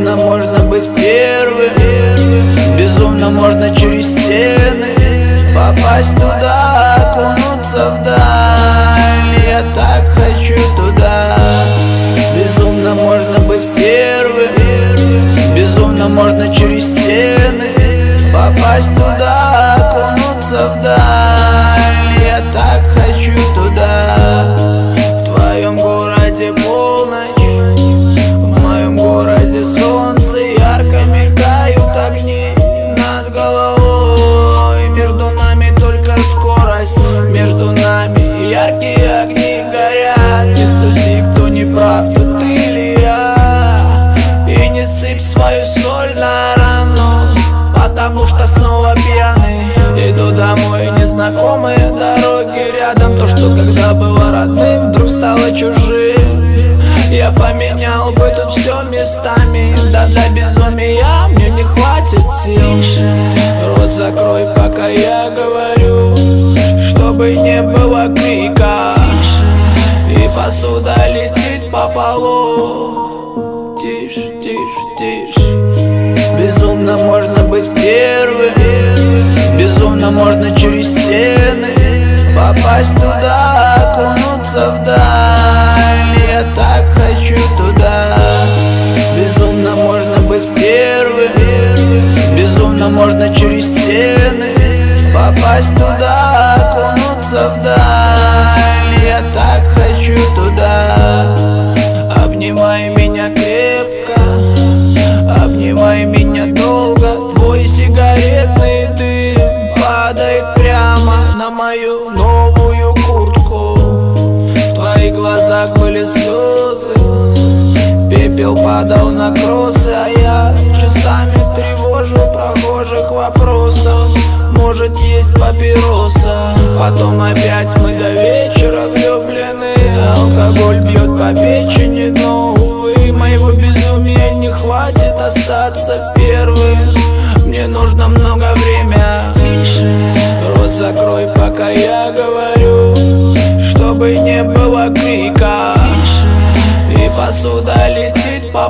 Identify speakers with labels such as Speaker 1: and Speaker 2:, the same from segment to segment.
Speaker 1: Безумно можно быть первым, безумно можно через стены попасть туда, окунуться вдаль. Я так хочу туда. Безумно можно быть первым, безумно можно через стены попасть туда, окунуться вдаль. Я так хочу туда. В твоем городе полночь, в моем городе солнце, ярко мелькают огни над головой. Между нами только скорость, между нами яркие огни горят. Не суди, кто не прав, то ты или я. И не сыпь свою соль на рану, потому что снова пьяный иду домой. Незнакомые дороги рядом, то, что когда было родным, вдруг стало чужим. Я поменял бы тут все местами, да для безумия мне не хватит сил. Рот закрой, пока я говорю, чтобы не было крика. И посуда летит по полу. Тише, тише, тише. Безумно можно быть первым, безумно можно через стены попасть туда, окунуться вдаль. Я так хочу туда. Безумно можно быть первым, безумно можно через стены попасть туда, окунуться вдаль. Я так хочу туда. Обнимай меня крепко, обнимай меня долго. Твой сигаретный дым падает прямо на мою новую куртку. В твоих глазах были слезы, пепел падал на кроссы, а я часами тревожил прохожих вопросом: может, есть папироса? Потом опять мы до вечера влюблены. Алкоголь бьет по печени, но, увы, моего безумия не хватит остаться первым. Мне нужно много времени. Рот закрой, пока я говорю, чтобы не было крика. И посуда летит по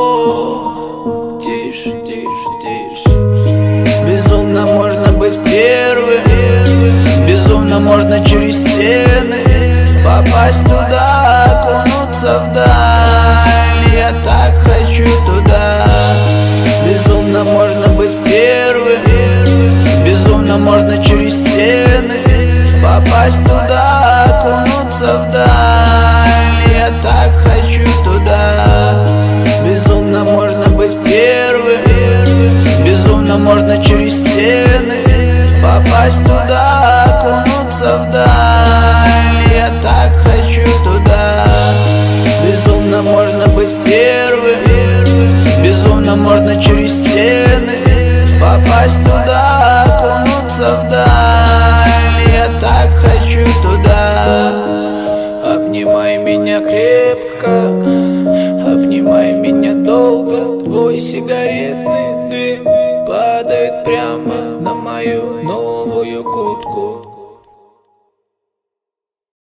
Speaker 1: полу. Тише, тише, тише. Безумно можно быть первым, безумно можно через стены попасть туда, окунуться вдаль. Я так хочу туда. Безумно можно быть первым, безумно можно через стены попасть туда, окунуться вдаль. Я так хочу туда. Безумно можно быть первым, безумно можно через стены попасть туда, окунуться вдаль. Я так хочу туда. Безумно можно быть первым, безумно можно через стены попасть туда, окунуться вдаль. Я так хочу туда. Обнимай меня крепко, обнимай меня долго. Твой сигаретный дым падает прямо на мою